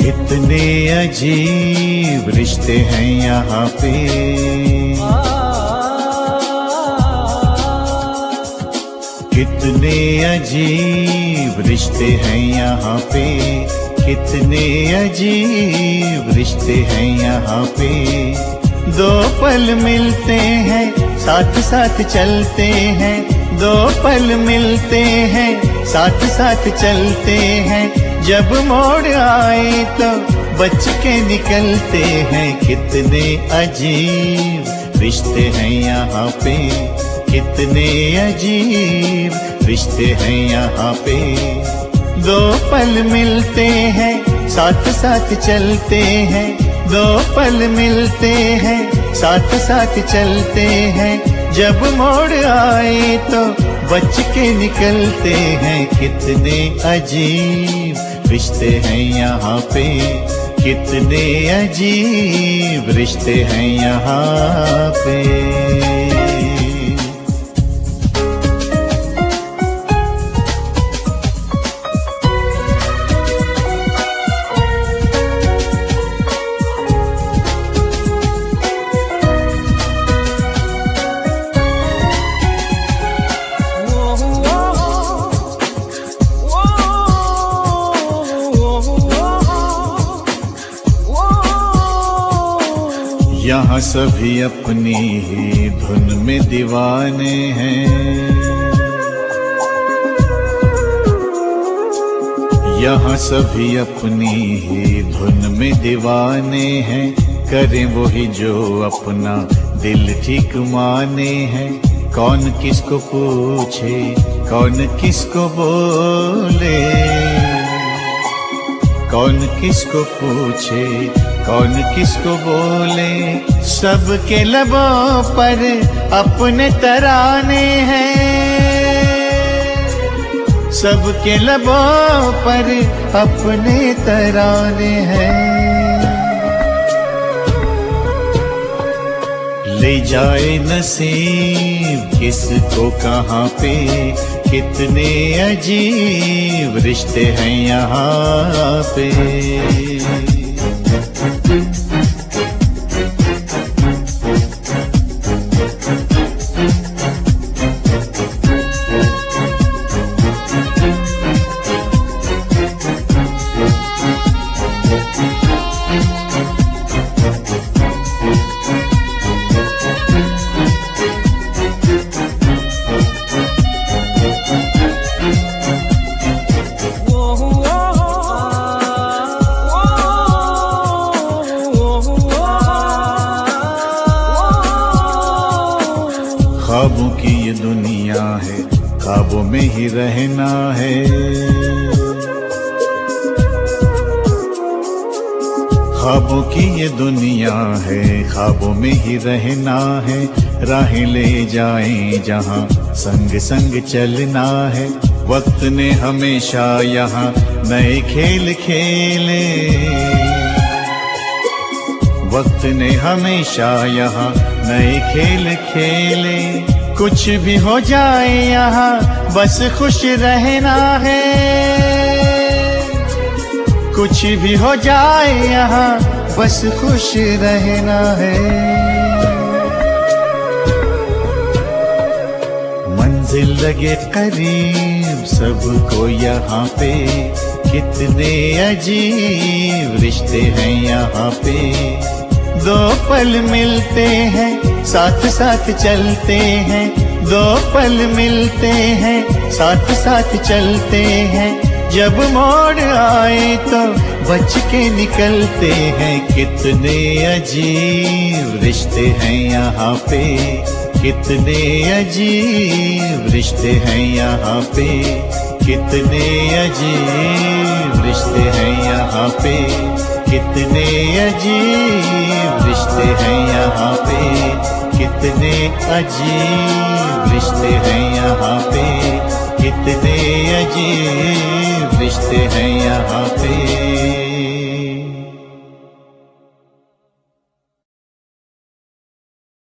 कितने अजीब रिश्ते हैं यहाँ पे, कितने अजीब रिश्ते हैं यहाँ पे, कितने अजीब रिश्ते हैं यहाँ पे। दो पल मिलते हैं साथ साथ चलते हैं, दो पल मिलते हैं साथ साथ चलते हैं, जब मोड़ आए तो बच के निकलते हैं। कितने अजीब रिश्ते हैं यहाँ पे, कितने अजीब रिश्ते हैं यहाँ पे। दो पल मिलते हैं साथ साथ चलते हैं, दो पल मिलते हैं साथ साथ चलते हैं, जब मोड़ आए तो बच के निकलते हैं। कितने अजीब रिश्ते हैं यहाँ पे, कितने अजीब रिश्ते हैं यहाँ पे। यहाँ सभी अपनी ही धुन में दीवाने हैं, यहाँ सभी अपनी ही धुन में दीवाने हैं, करें वही जो अपना दिल ठीक माने हैं। कौन किसको पूछे कौन किसको बोले, कौन किसको पूछे कौन किसको बोले, सबके लबों पर अपने तराने हैं, सबके लबों पर अपने तराने हैं। ले जाए नसीब किसको कहाँ पे, कितने अजीब रिश्ते हैं यहाँ पे। ख्वाबों की ये दुनिया है, ख्वाबों में ही रहना है, ख्वाबों की ये दुनिया है, ख्वाबों में ही रहना है। राहें ले जाएं जहां संग संग चलना है, वक्त ने हमेशा यहाँ नए खेल खेले, वक्त ने हमेशा यहाँ नए खेल खेले। कुछ भी हो जाए यहाँ बस खुश रहना है, कुछ भी हो जाए यहाँ बस खुश रहना है। मंजिल लगे करीब सबको यहाँ पे, कितने अजीब रिश्ते हैं यहाँ पे। दो पल मिलते हैं साथ साथ चलते हैं, दो पल मिलते हैं साथ साथ चलते हैं, जब मोड़ आए तो बच के निकलते हैं। कितने अजीब रिश्ते हैं यहाँ पे, कितने अजीब रिश्ते हैं यहाँ पे, कितने अजीब रिश्ते हैं यहाँ पे, कितने अजीब रिश्ते हैं यहाँ पे, कितने अजीब रिश्ते हैं यहाँ पे, कितने अजीब रिश्ते हैं यहाँ पे।